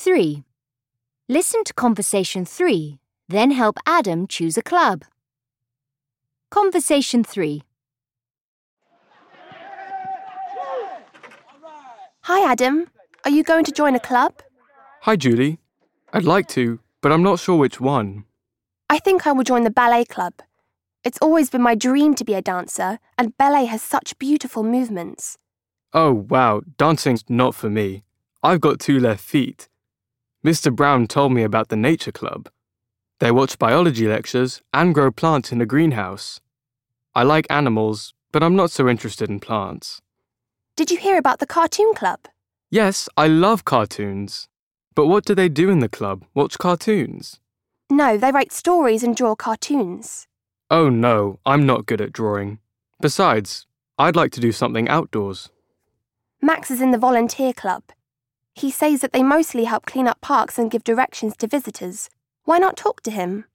3. Listen to Conversation 3, then help Adam choose a club. Conversation 3. Hi, Adam. Are you going to join a club? Hi, Julie. I'd like to, but I'm not sure which one. I think I will join the ballet club. It's always been my dream to be a dancer, and ballet has such beautiful movements. Oh, wow, dancing's not for me. I've got 2 left feet. Mr. Brown told me about the nature club. They watch biology lectures and grow plants in a greenhouse. I like animals, but I'm not so interested in plants. Did you hear about the cartoon club? Yes, I love cartoons. But what do they do in the club? Watch cartoons? No, they write stories and draw cartoons. Oh no, I'm not good at drawing. Besides, I'd like to do something outdoors. Max is in the volunteer club. He says that they mostly help clean up parks and give directions to visitors. Why not talk to him?